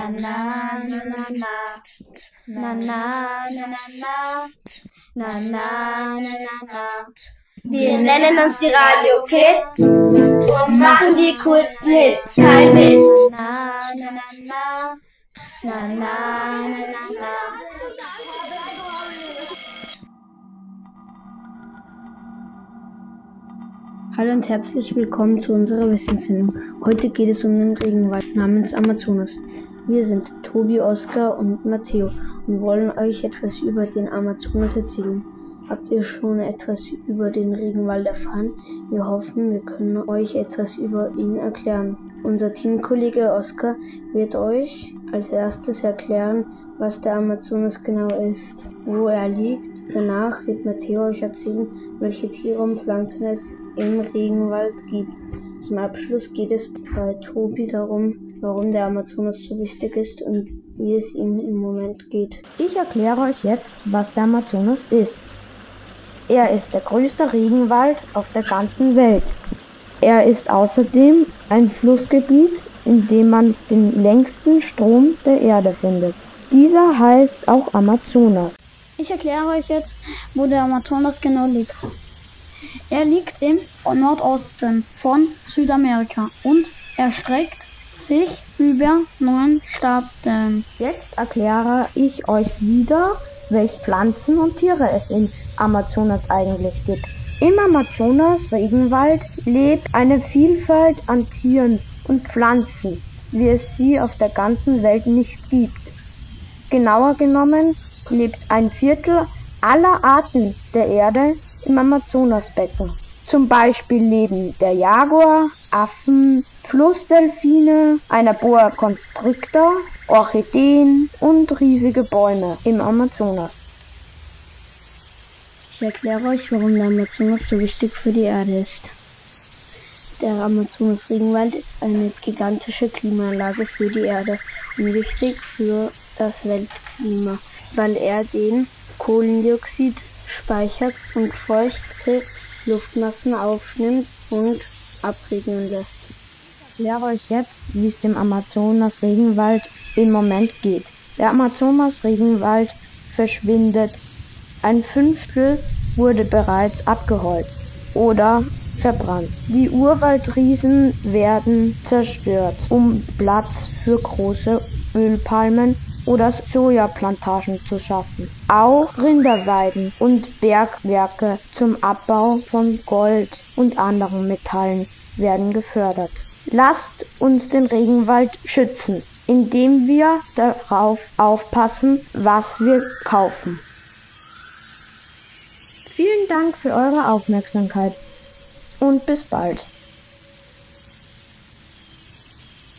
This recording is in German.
na na na na, na na na na na, na na na na na. Wir nennen uns die Radio Kids und machen die coolsten Hits, kein Witz. Na na na na, na na na na na. Hallo und herzlich willkommen zu unserer Wissenssendung. Heute geht es um den Regenwald namens Amazonas. Wir sind Tobi, Oskar und Matteo und wollen euch etwas über den Amazonas erzählen. Habt ihr schon etwas über den Regenwald erfahren? Wir hoffen, wir können euch etwas über ihn erklären. Unser Teamkollege Oskar wird euch als erstes erklären, was der Amazonas genau ist, wo er liegt. Danach wird Matteo euch erzählen, welche Tiere und Pflanzen es im Regenwald gibt. Zum Abschluss geht es bei Tobi darum, warum der Amazonas so wichtig ist und wie es ihm im Moment geht. Ich erkläre euch jetzt, was der Amazonas ist. Er ist der größte Regenwald auf der ganzen Welt. Er ist außerdem ein Flussgebiet, in dem man den längsten Strom der Erde findet. Dieser heißt auch Amazonas. Ich erkläre euch jetzt, wo der Amazonas genau liegt. Er liegt im Nordosten von Südamerika und erstreckt sich über 9 Staaten. Jetzt erkläre ich euch wieder, welche Pflanzen und Tiere es im Amazonas eigentlich gibt. Im Amazonas-Regenwald lebt eine Vielfalt an Tieren und Pflanzen, wie es sie auf der ganzen Welt nicht gibt. Genauer genommen lebt ein Viertel aller Arten der Erde im Amazonasbecken. Zum Beispiel leben der Jaguar, Affen, Flussdelfine, einer Boa constrictor, Orchideen und riesige Bäume im Amazonas. Ich erkläre euch, warum der Amazonas so wichtig für die Erde ist. Der Amazonas-Regenwald ist eine gigantische Klimaanlage für die Erde und wichtig für das Weltklima, weil er den Kohlendioxid speichert und feuchte Luftmassen aufnimmt und abregnen lässt. Ich erkläre euch jetzt, wie es dem Amazonas-Regenwald im Moment geht. Der Amazonas-Regenwald verschwindet. Ein Fünftel wurde bereits abgeholzt oder verbrannt. Die Urwaldriesen werden zerstört, um Platz für große Ölpalmen oder Sojaplantagen zu schaffen. Auch Rinderweiden und Bergwerke zum Abbau von Gold und anderen Metallen werden gefördert. Lasst uns den Regenwald schützen, indem wir darauf aufpassen, was wir kaufen. Vielen Dank für eure Aufmerksamkeit und bis bald.